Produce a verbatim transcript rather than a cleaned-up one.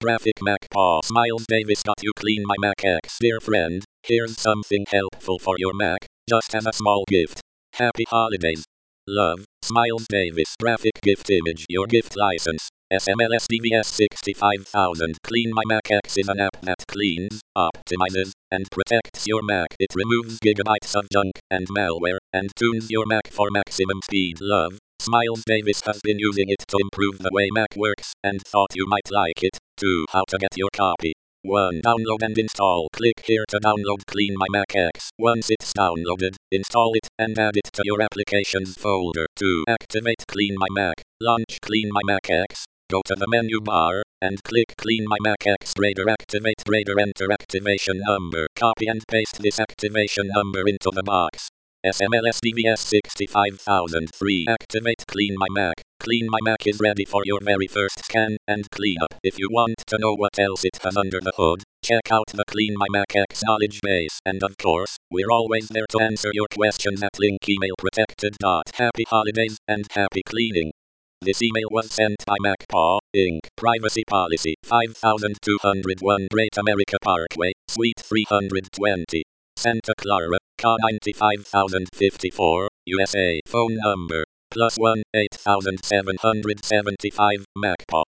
Graphic Mac Paw Smiles Davis. You clean my Mac X. Dear friend, here's something helpful for your Mac, just as a small gift. Happy holidays. Love, Smiles Davis. Graphic gift image. Your gift license. S M L S D V S sixty-five thousand. Clean My Mac X is an app that cleans, optimizes, and protects your Mac. It removes gigabytes of junk and malware, and tunes your Mac for maximum speed. Love, Smiles Davis has been using it to improve the way Mac works, and thought you might like it, too. How to get your copy. one. Download and install. Click here to download Clean My Mac X. Once it's downloaded, install it and add it to your applications folder. two. Activate Clean My Mac. Launch Clean My Mac X. Go to the menu bar, and click Clean My Mac X Raider. Activate Raider. Enter activation number. Copy and paste this activation number into the box. S M L S D V S sixty-five thousand three. Activate Clean My Mac. Clean My Mac is ready for your very first scan and cleanup. If you want to know what else it has under the hood, check out the Clean My Mac X knowledge base. And of course, we're always there to answer your questions at link email protected. Happy holidays and happy cleaning. This email was sent by MacPaw, Incorporated. Privacy Policy five thousand two hundred one Great America Parkway, Suite three hundred twenty, Santa Clara, C A ninety-five thousand fifty-four, U S A. Phone number, plus one eight thousand seven hundred seventy-five, MacPaw.